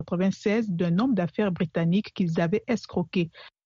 1996 d'un homme d'affaires britannique qu'ils avaient escroqué.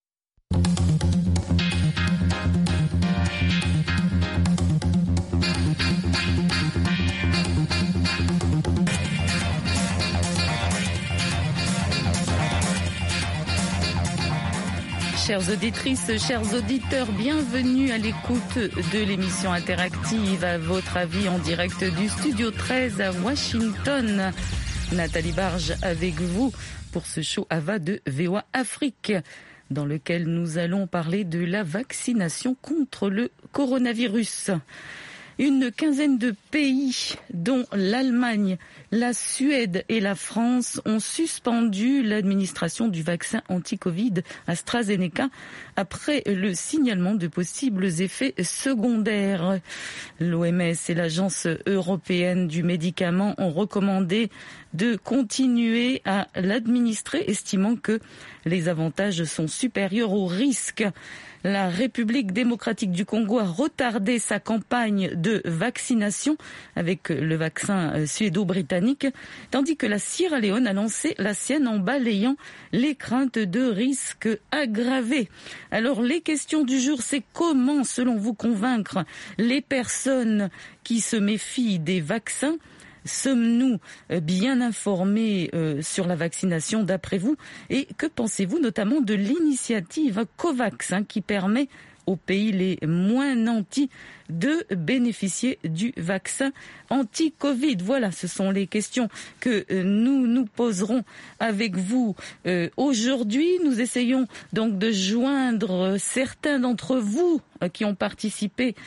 Chères auditrices, chers auditeurs, bienvenue à l'écoute de l'émission interactive à votre avis en direct du Studio 13 à Washington. Nathalie Barge avec vous pour ce show AVA de VOA Afrique dans lequel nous allons parler de la vaccination contre le coronavirus. Une quinzaine de pays, dont l'Allemagne, la Suède et la France, ont suspendu l'administration du vaccin anti-Covid AstraZeneca après le signalement de possibles effets secondaires. L'OMS et l'Agence européenne du médicament ont recommandé de continuer à l'administrer, estimant que les avantages sont supérieurs aux risques. La République démocratique du Congo a retardé sa campagne de vaccination avec le vaccin suédo-britannique, tandis que la Sierra Leone a lancé la sienne en balayant les craintes de risques aggravés. Alors les questions du jour, c'est comment, selon vous, convaincre les personnes qui se méfient des vaccins ? Sommes-nous bien informés sur la vaccination d'après vous? Et que pensez-vous notamment de l'initiative COVAX qui permet aux pays les moins nantis de bénéficier du vaccin anti-Covid? Voilà, ce sont les questions que nous nous poserons avec vous aujourd'hui. Nous essayons donc de joindre certains d'entre vous qui ont participé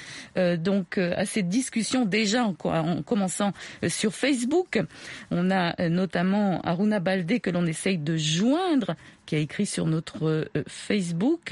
à cette discussion déjà en commençant sur Facebook. On a notamment Aruna Baldé que l'on essaye de joindre, qui a écrit sur notre Facebook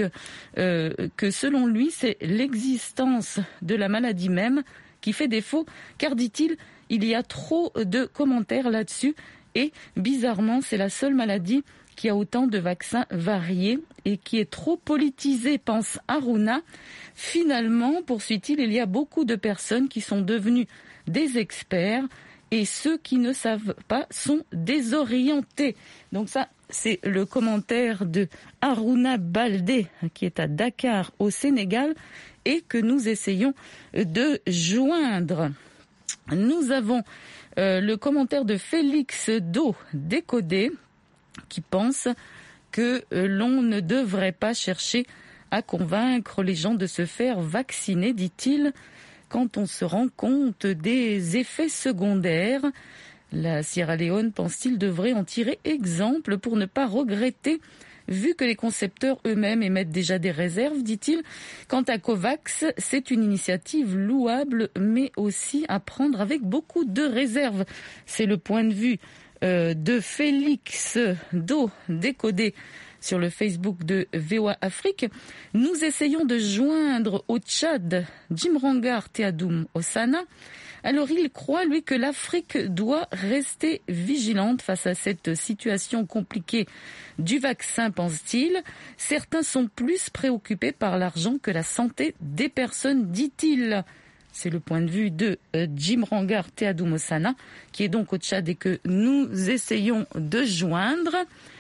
que selon lui, c'est l'existence de la maladie même qui fait défaut, car, dit-il, il y a trop de commentaires là-dessus et bizarrement, c'est la seule maladie qui a autant de vaccins variés et qui est trop politisée, pense Aruna. Finalement, poursuit-il, il y a beaucoup de personnes qui sont devenues des experts et ceux qui ne savent pas sont désorientés. Donc ça, c'est le commentaire de Aruna Baldé, qui est à Dakar, au Sénégal, et que nous essayons de joindre. Nous avons le commentaire de Félix Do Décodé, qui pense que l'on ne devrait pas chercher à convaincre les gens de se faire vacciner, dit-il, quand on se rend compte des effets secondaires. La Sierra Leone, pense-t-il, devrait en tirer exemple pour ne pas regretter, vu que les concepteurs eux-mêmes émettent déjà des réserves, dit-il. Quant à COVAX, c'est une initiative louable, mais aussi à prendre avec beaucoup de réserves. C'est le point de vue de Félix Do Décodé sur le Facebook de VOA Afrique. Nous essayons de joindre au Tchad Djimrangar Teadoum Osana. Alors il croit, lui, que l'Afrique doit rester vigilante face à cette situation compliquée du vaccin, pense-t-il. Certains sont plus préoccupés par l'argent que la santé des personnes, dit-il. C'est le point de vue de Djimrangar Teadoum Osana, qui est donc au Tchad et que nous essayons de joindre.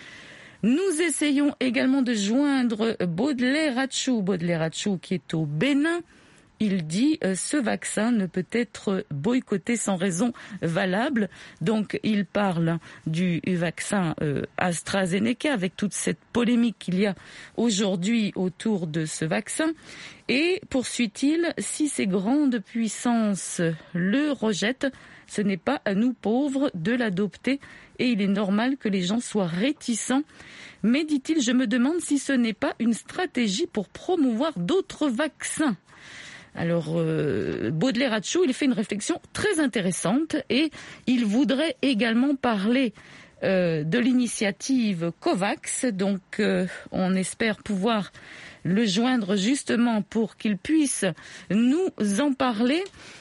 Nous essayons également de joindre Baudelaire Hatchou qui est au Bénin. Il dit ce vaccin ne peut être boycotté sans raison valable. Donc il parle du vaccin AstraZeneca avec toute cette polémique qu'il y a aujourd'hui autour de ce vaccin. Et poursuit-il, si ces grandes puissances le rejettent, ce n'est pas à nous pauvres de l'adopter et il est normal que les gens soient réticents. Mais, dit-il, je me demande si ce n'est pas une stratégie pour promouvoir d'autres vaccins. Alors, Baudelaire Hatchou, il fait une réflexion très intéressante et il voudrait également parler de l'initiative COVAX. Donc, on espère pouvoir le joindre justement pour qu'il puisse nous en parler.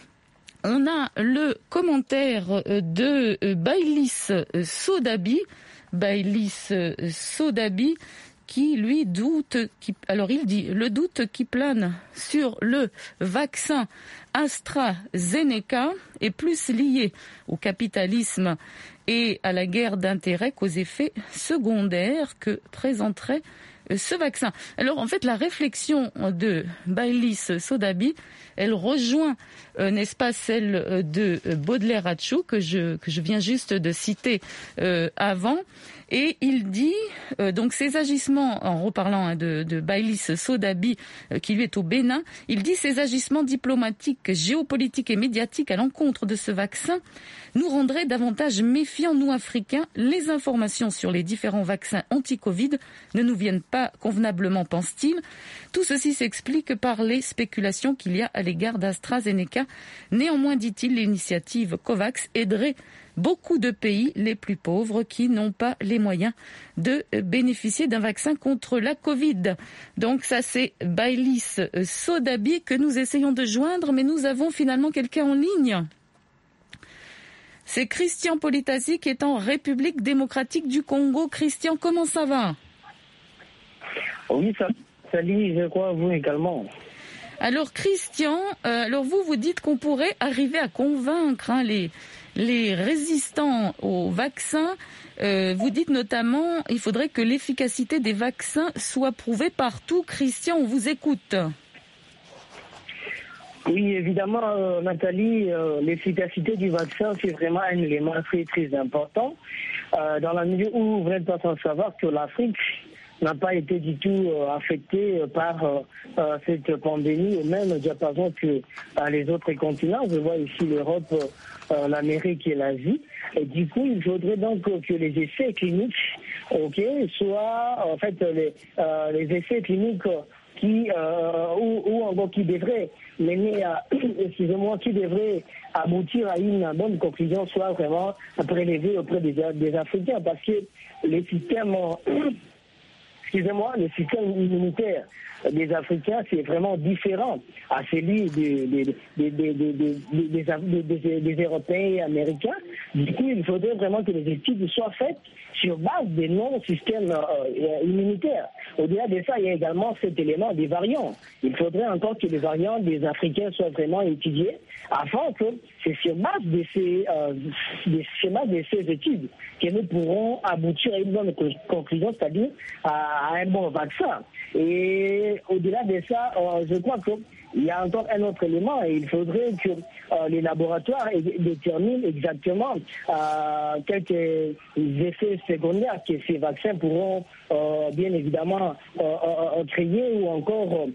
On a le commentaire de Baylis Sodabi qui lui doute, alors il dit, le doute qui plane sur le vaccin AstraZeneca est plus lié au capitalisme et à la guerre d'intérêts qu'aux effets secondaires que présenterait ce vaccin. Alors en fait, la réflexion de Baylis Sodabi, elle rejoint, n'est-ce pas, celle de Baudelaire-Hatchou que je viens juste de citer avant. Et il dit, donc ces agissements, en reparlant de Baylis Sodabi, qui lui est au Bénin, il dit ces agissements diplomatiques, géopolitiques et médiatiques à l'encontre de ce vaccin nous rendraient davantage méfiants, nous Africains. Les informations sur les différents vaccins anti-Covid ne nous viennent pas convenablement, pense-t-il. Tout ceci s'explique par les spéculations qu'il y a à l'égard d'AstraZeneca. Néanmoins, dit-il, l'initiative COVAX aiderait beaucoup de pays les plus pauvres qui n'ont pas les moyens de bénéficier d'un vaccin contre la Covid. Donc ça, c'est Baylis Sodabi que nous essayons de joindre, mais nous avons finalement quelqu'un en ligne. C'est Christian Politasi qui est en République démocratique du Congo. Christian, comment ça va? Oui, salut, je crois, vous également. Alors Christian, vous dites qu'on pourrait arriver à convaincre les résistants au vaccin. Vous dites notamment qu'il faudrait que l'efficacité des vaccins soit prouvée partout. Christian, on vous écoute. Oui, évidemment, Nathalie, l'efficacité du vaccin, c'est vraiment un élément très, très important. Dans la mesure où vous n'êtes pas sans savoir que l'Afrique n'a pas été du tout affectée par cette pandémie au même diapason que les autres continents. Je vois ici l'Europe, l'Amérique et l'Asie. Et du coup, il faudrait donc que les essais cliniques, soient en fait les essais cliniques qui devraient mener qui devraient aboutir à une bonne conclusion, soit vraiment prélevés auprès des Africains, parce que le système immunitaire des Africains, c'est vraiment différent à celui des Européens et Américains. Du coup, il faudrait vraiment que les études soient faites sur base des non-systèmes immunitaires. Au-delà de ça, il y a également cet élément des variants. Il faudrait encore que les variants des Africains soient vraiment étudiés afin que c'est sur base de ces études que nous pourrons aboutir à une bonne conclusion, c'est-à-dire à un bon vaccin. Et au-delà de ça, je crois qu'il y a encore un autre élément et il faudrait que les laboratoires déterminent exactement quelques effets secondaires que ces vaccins pourront bien évidemment créer ou encore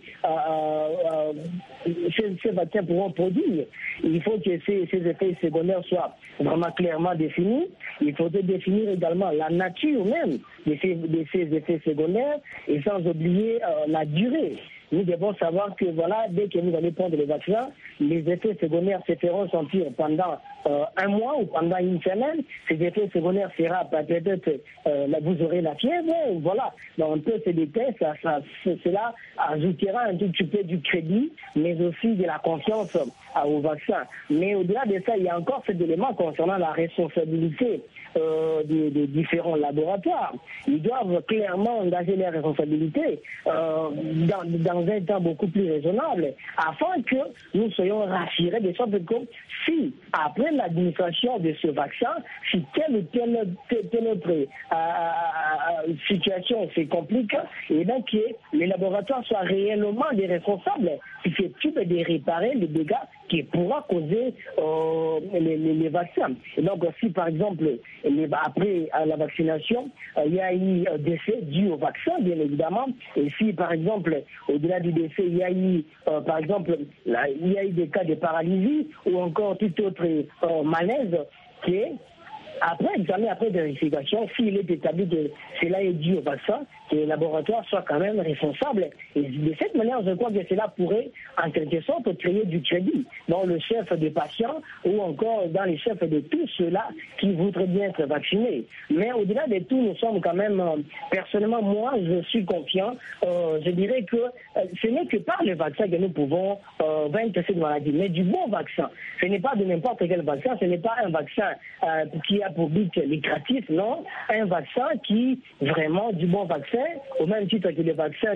ces vaccins pourront produire. Il faut que ces effets secondaires soient vraiment clairement définis. Il faudrait définir également la nature même de ces effets secondaires et sans oublier la durée. Nous devons savoir que dès que nous allons prendre les vaccins, les effets secondaires se feront sentir pendant un mois ou pendant une semaine. Ces effets secondaires sera peut-être vous aurez la fièvre, voilà. Dans un peu ces détails, cela ajoutera un tout petit peu du crédit, mais aussi de la confiance au vaccin. Mais au-delà de ça, il y a encore cet élément concernant la responsabilité des différents laboratoires. Ils doivent clairement engager leurs responsabilités dans un temps beaucoup plus raisonnable, afin que nous soyons rassurés de sorte que si, après l'administration de ce vaccin, si telle ou telle autre situation se complique, et bien que les laboratoires soient réellement des responsables susceptibles de réparer les dégâts qui pourra causer les vaccins. Et donc, si par exemple, après la vaccination, il y a eu décès dû au vaccin, bien évidemment, et si par exemple, au-delà du décès, il y a eu, par exemple, il y a eu des cas de paralysie ou encore tout autre malaise qui est après examen, après vérification, s'il est établi que cela est dû au vaccin, que les laboratoires soient quand même responsables. Et de cette manière, je crois que cela pourrait, en quelque sorte, créer du crédit dans le chef des patients ou encore dans les chefs de tous ceux-là qui voudraient bien être vaccinés. Mais au-delà de tout, nous sommes quand même, personnellement, moi, je suis confiant. Je dirais que ce n'est que par le vaccin que nous pouvons vaincre cette maladie, mais du bon vaccin. Ce n'est pas de n'importe quel vaccin, ce n'est pas un vaccin qui a pour but lucratif, non. Un vaccin qui, vraiment, du bon vaccin, au même titre que les vaccins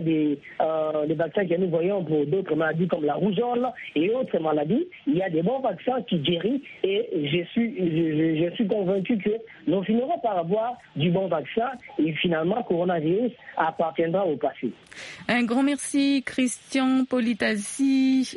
que nous voyons pour d'autres maladies comme la rougeole et autres maladies, il y a des bons vaccins qui guérissent et je suis convaincu que nous finirons par avoir du bon vaccin et finalement, le coronavirus appartiendra au passé. Un grand merci, Christian Politassi.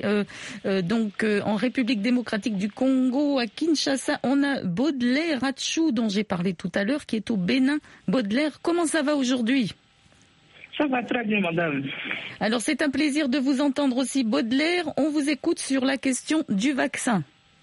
En République démocratique du Congo, à Kinshasa, on a Baudelaire Hatchou, dont j'ai parlé tout à l'heure, qui est au Bénin. Baudelaire, comment ça va aujourd'hui ? Ça va très bien, madame. Alors, c'est un plaisir de vous entendre aussi, Baudelaire. On vous écoute sur la question du vaccin.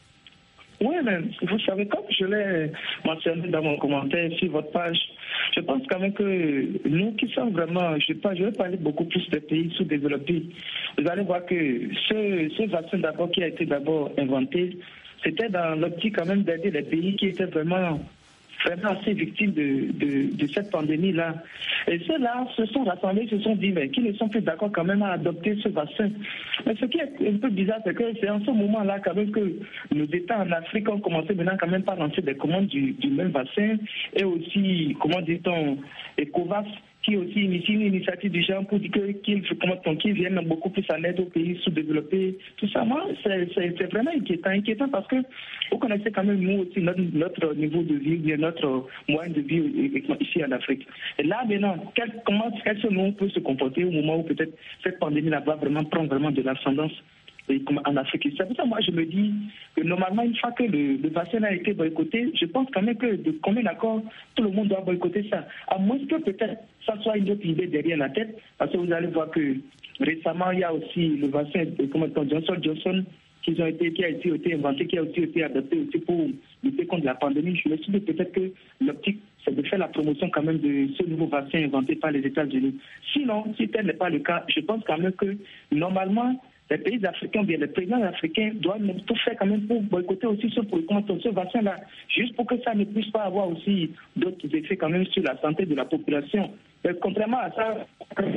Oui, mais vous savez, comme je l'ai mentionné dans mon commentaire sur votre page, je pense quand même que nous qui sommes vraiment, je vais parler beaucoup plus des pays sous-développés. Vous allez voir que ce vaccin d'abord qui a été d'abord inventé, c'était dans l'optique quand même d'aider les pays qui étaient vraiment assez victimes de cette pandémie-là. Et ceux-là se sont rassemblés, se sont dit, mais qui ne sont plus d'accord quand même à adopter ce vaccin. Mais ce qui est un peu bizarre, c'est que c'est en ce moment-là quand même que nos États en Afrique ont commencé maintenant quand même par lancer des commandes du même vaccin et aussi, comment dit-on, ECOVAS, qui aussi initie une initiative du genre pour dire qu'ils viennent beaucoup plus en aide aux pays sous-développés. Tout ça, moi, c'est vraiment inquiétant parce que vous connaissez quand même nous aussi notre niveau de vie, notre moyen de vie ici en Afrique. Et là, maintenant, comment est-ce que nous peut se comporter au moment où peut-être cette pandémie-là va vraiment prendre vraiment de l'ascendance en Afrique. C'est pour ça, moi, je me dis que normalement, une fois que le vaccin a été boycotté, je pense quand même que de commun accord, tout le monde doit boycotter ça. À moins que peut-être ça soit une autre idée derrière la tête, parce que vous allez voir que récemment, il y a aussi le vaccin Johnson qui a été inventé, qui a aussi été adapté aussi pour lutter contre la pandémie. Je me suis dit peut-être que l'optique, c'est de faire la promotion quand même de ce nouveau vaccin inventé par les États-Unis. Sinon, si tel n'est pas le cas, je pense quand même que normalement, les pays africains, bien les présidents africains doivent tout faire quand même pour boycotter aussi ce vaccin-là, juste pour que ça ne puisse pas avoir aussi d'autres effets quand même sur la santé de la population. Mais contrairement à ça,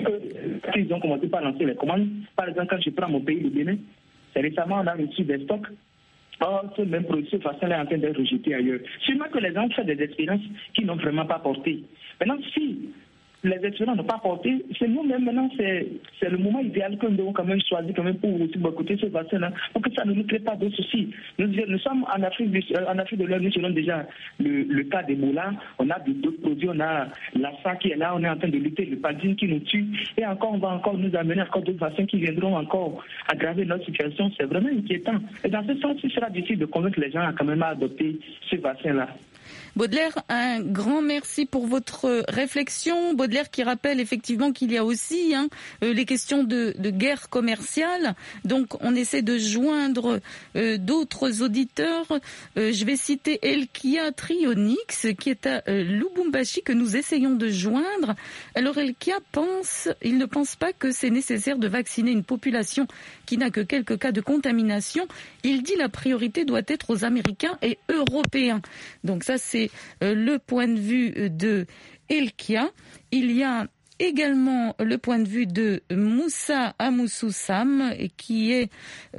ils ont commencé par lancer les commandes. Par exemple, quand je prends mon pays, le Bénin, récemment on a reçu des stocks. Or, ce même produit, ce vaccin-là est en train d'être rejeté ailleurs. Sûrement que les gens ont fait des expériences qui n'ont vraiment pas porté. Maintenant, si les expériences n'ont pas porté, c'est nous-mêmes maintenant, c'est le moment idéal que nous devons quand même choisir quand même pour aussi boycotter ce vaccin-là, pour que ça ne nous crée pas d'autres soucis. Nous sommes en Afrique de l'Ouest, nous selon déjà le cas d'Ebola, on a d'autres produits, on a l'Assa qui est là, on est en train de lutter, le paladine qui nous tue, et encore on va encore nous amener encore d'autres vaccins qui viendront encore aggraver notre situation. C'est vraiment inquiétant. Et dans ce sens, il sera difficile de convaincre les gens à quand même à adopter ce vaccin-là. Baudelaire, un grand merci pour votre réflexion. Baudelaire qui rappelle effectivement qu'il y a aussi les questions de guerre commerciale. Donc on essaie de joindre d'autres auditeurs. Je vais citer Elkia Trionix qui est à Lubumbashi que nous essayons de joindre. Alors Elkia il ne pense pas que c'est nécessaire de vacciner une population qui n'a que quelques cas de contamination. Il dit la priorité doit être aux Américains et Européens. Donc ça c'est le point de vue de Elkia. Il y a également le point de vue de Moussa Amoussoussam qui est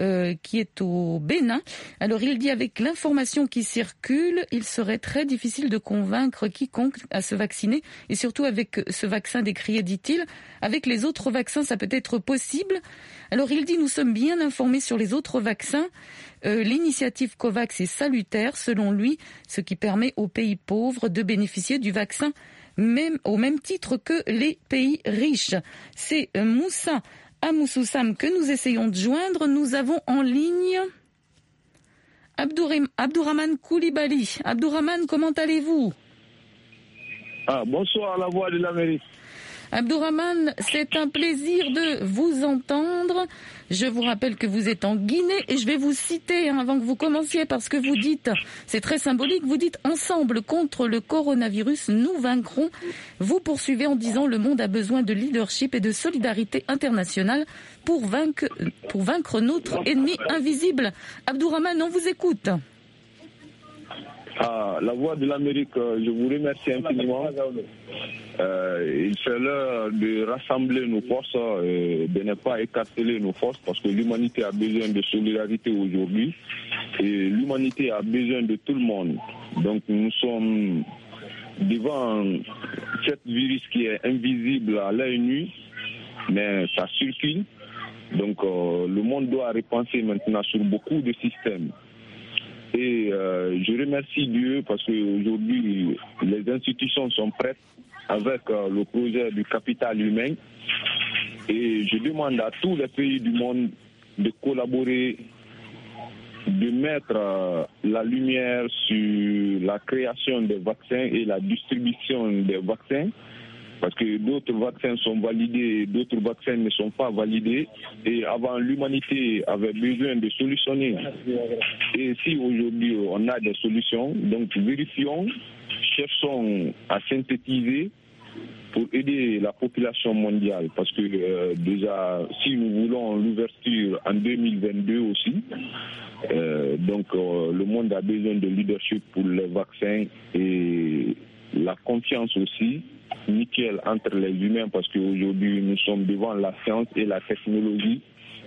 au Bénin. Alors il dit avec l'information qui circule, il serait très difficile de convaincre quiconque à se vacciner et surtout avec ce vaccin décrié, dit-il. Avec les autres vaccins, ça peut être possible. Alors il dit nous sommes bien informés sur les autres vaccins. L'initiative COVAX est salutaire selon lui, ce qui permet aux pays pauvres de bénéficier du vaccin au même titre que les pays riches. C'est Moussa Amoussoussam que nous essayons de joindre. Nous avons en ligne Abdourahmane Koulibaly. Abdourahmane, comment allez-vous ? Bonsoir, la voix de l'Amérique. Abdourahmane, c'est un plaisir de vous entendre. Je vous rappelle que vous êtes en Guinée et je vais vous citer avant que vous commenciez parce que vous dites, c'est très symbolique, vous dites « Ensemble contre le coronavirus, nous vaincrons ». Vous poursuivez en disant « Le monde a besoin de leadership et de solidarité internationale pour vaincre notre ennemi invisible ». Abdourahmane, on vous écoute. La voix de l'Amérique, je vous remercie infiniment. Il fait l'heure de rassembler nos forces, de ne pas écarteler nos forces, parce que l'humanité a besoin de solidarité aujourd'hui et l'humanité a besoin de tout le monde. Donc nous sommes devant cette virus qui est invisible à l'œil nu, mais ça circule. Donc le monde doit repenser maintenant sur beaucoup de systèmes. Et je remercie Dieu parce qu'aujourd'hui, les institutions sont prêtes avec le projet du capital humain. Et je demande à tous les pays du monde de collaborer, de mettre la lumière sur la création des vaccins et la distribution des vaccins. Parce que d'autres vaccins sont validés, d'autres vaccins ne sont pas validés. Et avant, l'humanité avait besoin de solutionner. Et si aujourd'hui on a des solutions, donc vérifions, cherchons à synthétiser pour aider la population mondiale. Parce que déjà, si nous voulons l'ouverture en 2022 aussi, donc le monde a besoin de leadership pour les vaccins et la confiance aussi. Nickel entre les humains parce qu'aujourd'hui nous sommes devant la science et la technologie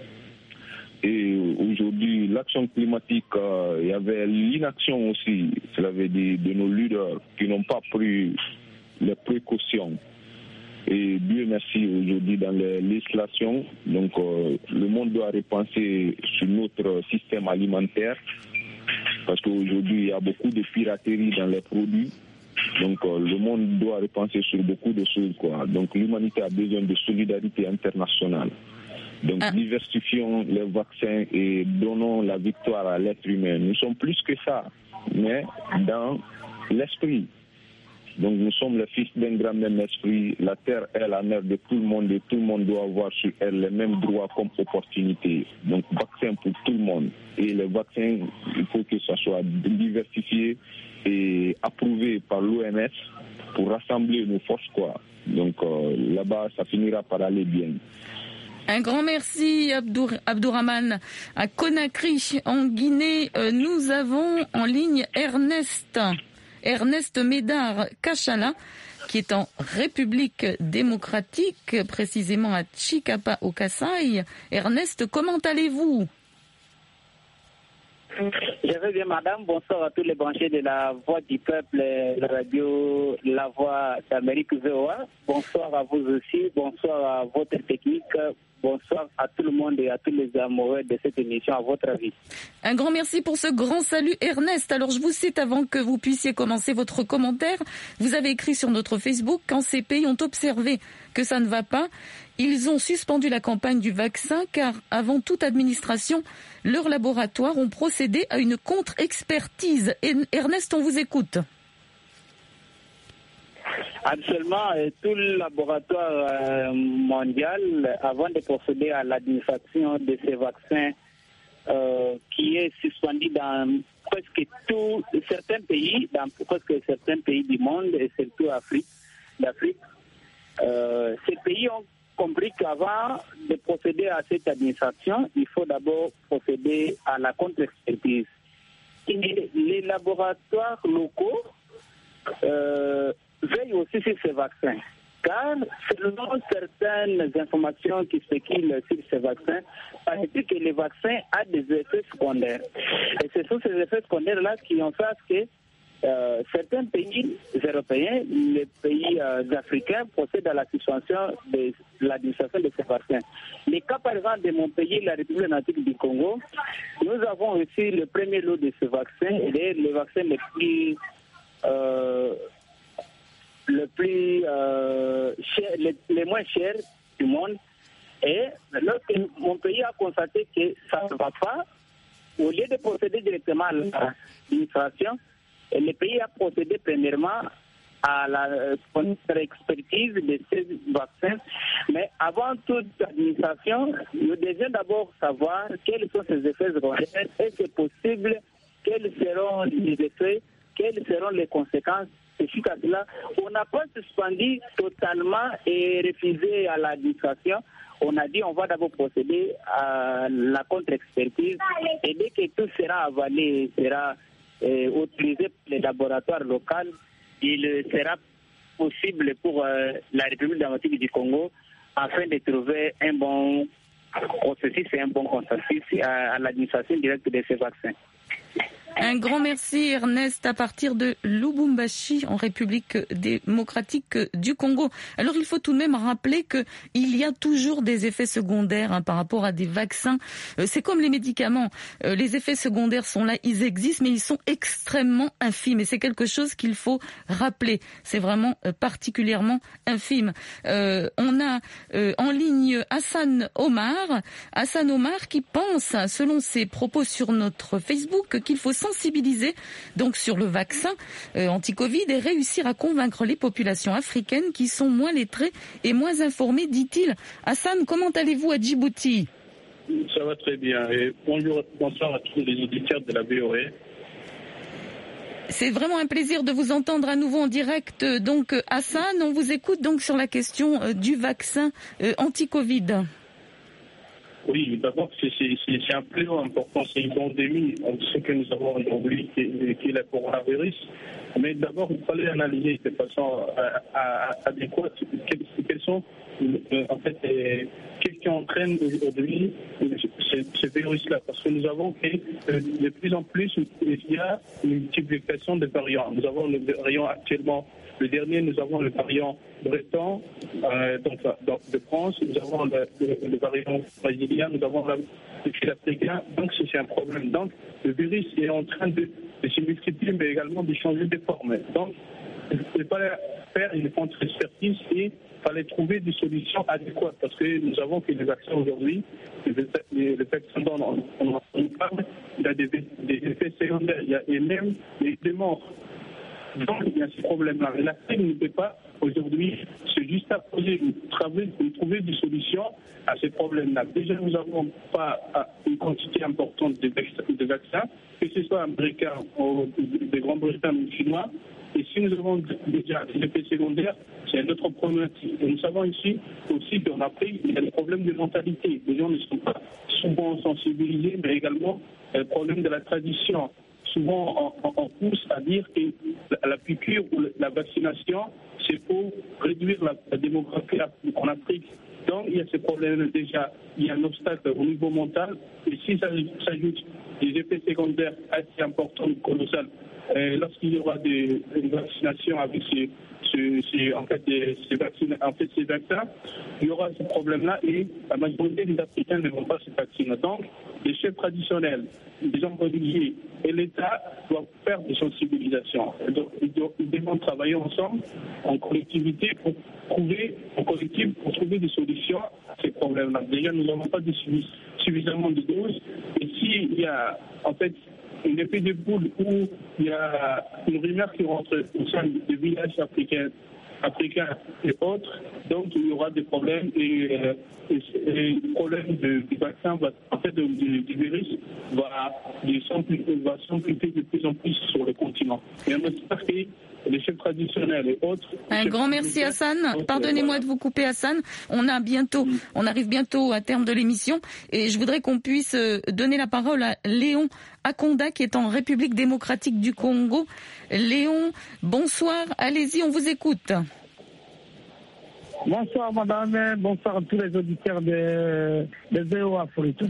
et aujourd'hui l'action climatique, il y avait l'inaction aussi, cela veut dire de nos leaders qui n'ont pas pris les précautions et Dieu merci aujourd'hui dans les législations, donc le monde doit repenser sur notre système alimentaire parce qu'aujourd'hui il y a beaucoup de piraterie dans les produits. Donc le monde doit repenser sur beaucoup de choses, quoi. Donc l'humanité a besoin de solidarité internationale. Donc diversifions les vaccins et donnons la victoire à l'être humain. Nous sommes plus que ça, mais dans l'esprit. Donc nous sommes les fils d'un grand même esprit. La terre est la mère de tout le monde et tout le monde doit avoir sur elle les mêmes droits comme opportunités. Donc vaccin pour tout le monde. Et les vaccins, il faut que ça soit diversifié et approuvé par l'OMS pour rassembler nos forces, quoi. Donc là-bas, ça finira par aller bien. Un grand merci Abdourahmane. À Conakry, en Guinée, nous avons en ligne Ernest Médard Kachala, qui est en République démocratique, précisément à Chikapa au Kasaï. Ernest, comment allez-vous? Je vais bien, madame. Bonsoir à tous les branchés de la Voix du Peuple, la radio La Voix d'Amérique VOA. Bonsoir à vous aussi. Bonsoir à votre technique. Bonsoir à tout le monde et à tous les amoureux de cette émission, à votre avis. Un grand merci pour ce grand salut, Ernest. Alors, je vous cite avant que vous puissiez commencer votre commentaire. Vous avez écrit sur notre Facebook quand ces pays ont observé que ça ne va pas, ils ont suspendu la campagne du vaccin car, avant toute administration, leurs laboratoires ont procédé à une contre-expertise. Ernest, on vous écoute. Actuellement, tout le laboratoire mondial, avant de procéder à l'administration de ces vaccins, qui est suspendu dans presque certains pays du monde et surtout d'Afrique, ces pays ont compris qu'avant de procéder à cette administration, il faut d'abord procéder à la contre-expertise. Et les laboratoires locaux veillent aussi sur ces vaccins. Car selon certaines informations qui spéculent sur ces vaccins, il dit que les vaccins ont des effets secondaires. Et ce sont ces effets secondaires-là qui ont fait que certains pays européens, les pays africains procèdent à la suspension de l'administration de ces vaccins. Le cas par exemple de mon pays, la République démocratique du Congo, nous avons reçu le premier lot de ce vaccin, et le vaccin les moins chers du monde. Et lorsque mon pays a constaté que ça ne va pas, au lieu de procéder directement à l'administration, le pays a procédé premièrement à la contre-expertise de ces vaccins. Mais avant toute administration, nous devons d'abord savoir quels sont ces effets secondaires, et c'est possible, quels seront les effets, quelles seront les conséquences. Et suite à cela, on n'a pas suspendu totalement et refusé à l'administration. On a dit on va d'abord procéder à la contre-expertise et dès que tout sera avalé, sera utilisé par les laboratoires locaux, il sera possible pour la République démocratique du Congo afin de trouver un bon processus et un bon consensus à l'administration directe de ces vaccins. Un grand merci Ernest à partir de Lubumbashi en République démocratique du Congo. Alors il faut tout de même rappeler qu'il y a toujours des effets secondaires par rapport à des vaccins. C'est comme les médicaments. Les effets secondaires sont là, ils existent, mais ils sont extrêmement infimes. Et c'est quelque chose qu'il faut rappeler. C'est vraiment particulièrement infime. On a en ligne Hassan Omar qui pense, selon ses propos sur notre Facebook, qu'il faut sensibiliser donc sur le vaccin anti-Covid et réussir à convaincre les populations africaines qui sont moins lettrées et moins informées, dit-il. Hassan, comment allez-vous à Djibouti ? Ça va très bien. Et bonsoir à tous les auditeurs de la VOA. C'est vraiment un plaisir de vous entendre à nouveau en direct. Donc Hassan, on vous écoute donc sur la question du vaccin anti-Covid. Oui, d'abord, c'est un fléau important, c'est une pandémie. On sait que nous avons aujourd'hui qui est le coronavirus. Mais d'abord, il fallait analyser de façon adéquate quels sont, en fait, qu'est-ce qui entraîne aujourd'hui ce virus-là. Parce que nous avons que de plus en plus, il y a une multiplication de variants. Nous avons le variant actuellement. Le dernier, nous avons le variant breton de France, nous avons le variant brésilien, nous avons le sud-africain. Donc, c'est un problème. Donc, le virus est en train de se multiplier, mais également de changer de forme. Donc, il fallait faire une contre-expertise et il fallait trouver des solutions adéquates. Parce que nous avons que les vaccins aujourd'hui, les vaccins dont on parle, il y a des effets secondaires, il y a même des morts. Donc, il y a ce problème-là. Mais l'Afrique ne peut pas, aujourd'hui, se juste poser, trouver des solutions à ces problèmes-là. Déjà, nous n'avons pas une quantité importante de vaccins, que ce soit américains ou de Grande-Bretagne ou chinois. Et si nous avons déjà des effets secondaires, c'est un autre problématique. Et nous savons ici aussi qu'en Afrique, il y a des problèmes de mentalité. Les gens ne sont pas souvent sensibilisés, mais également le problème de la tradition. Souvent, on pousse à dire que la piqûre ou la vaccination, c'est pour réduire la démographie en Afrique. Donc, il y a ce problème déjà. Il y a un obstacle au niveau mental. Et si ça s'ajoute des effets secondaires assez importants, colossaux, lorsqu'il y aura des vaccinations avec ces vaccins, il y aura ce problème-là et la majorité des Africains ne vont pas se vacciner. Donc, les chefs traditionnels, les hommes religieux et l'État doivent faire des sensibilisations. Donc, ils devront travailler ensemble, en collectivité, pour trouver des solutions à ces problèmes-là. Déjà, nous n'avons pas suffisamment de doses. Et s'il y a, en fait, un effet de boule où il y a une rumeur qui rentre au sein des villages africains et autres, donc il y aura des problèmes et le problème du vaccin, du virus va s'amplifier de plus en plus sur le continent. Et on espère que les chefs traditionnels et autres... Un grand merci Hassan. Pardonnez-moi de vous couper Hassan. On arrive bientôt à terme de l'émission et je voudrais qu'on puisse donner la parole à Léon Akonda qui est en République démocratique du Congo. Léon, bonsoir. Allez-y, on vous écoute. Bonsoir madame, bonsoir à tous les auditeurs de VOA Afrique.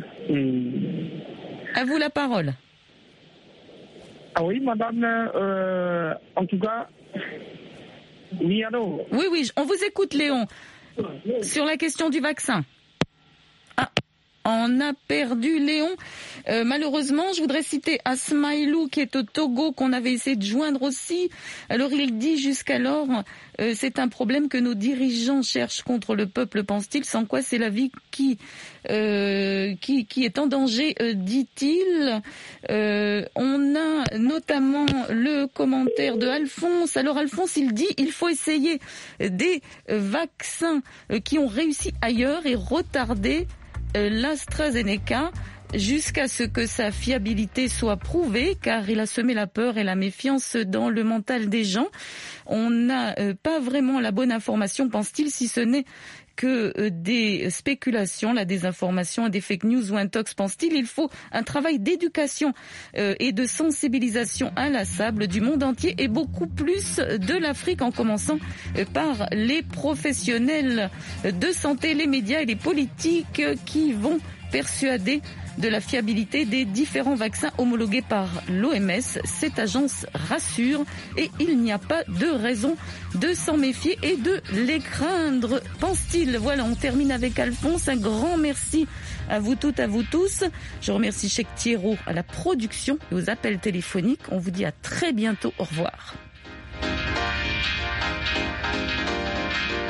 À vous la parole. Ah oui, madame, en tout cas, oui, allô ? Oui, on vous écoute, Léon, sur la question du vaccin. Ah, on a perdu Léon. Malheureusement, je voudrais citer Asmaïlou qui est au Togo, qu'on avait essayé de joindre aussi. Alors, il dit jusqu'alors, c'est un problème que nos dirigeants cherchent contre le peuple, pense-t-il, sans quoi c'est la vie qui est en danger, dit-il. On a notamment le commentaire de Alphonse. Alors Alphonse, il dit il faut essayer des vaccins qui ont réussi ailleurs et retarder l'AstraZeneca jusqu'à ce que sa fiabilité soit prouvée, car il a semé la peur et la méfiance dans le mental des gens. On n'a pas vraiment la bonne information, pense-t-il, si ce n'est que des spéculations, la désinformation, des fake news ou intox, pense-t-il. Il faut un travail d'éducation et de sensibilisation inlassable du monde entier et beaucoup plus de l'Afrique, en commençant par les professionnels de santé, les médias et les politiques qui vont persuader de la fiabilité des différents vaccins homologués par l'OMS. Cette agence rassure et il n'y a pas de raison de s'en méfier et de les craindre, pense-t-il. Voilà, on termine avec Alphonse. Un grand merci à vous toutes, à vous tous. Je remercie Cheikh Thiéraut à la production et aux appels téléphoniques. On vous dit à très bientôt. Au revoir.